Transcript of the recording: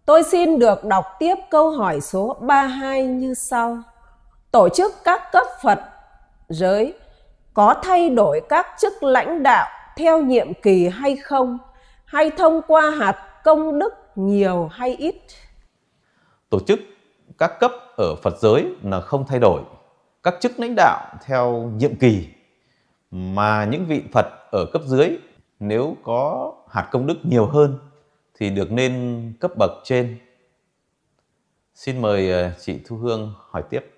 Tôi xin được đọc tiếp câu hỏi số 32 như sau. Tổ chức các cấp Phật giới có thay đổi các chức lãnh đạo theo nhiệm kỳ hay không? Hay thông qua hạt công đức nhiều hay ít? Tổ chức các cấp ở Phật giới là không thay đổi các chức lãnh đạo theo nhiệm kỳ, mà những vị Phật ở cấp dưới nếu có hạt công đức nhiều hơn thì được nên cấp bậc trên. Xin mời chị Thu Hương hỏi tiếp.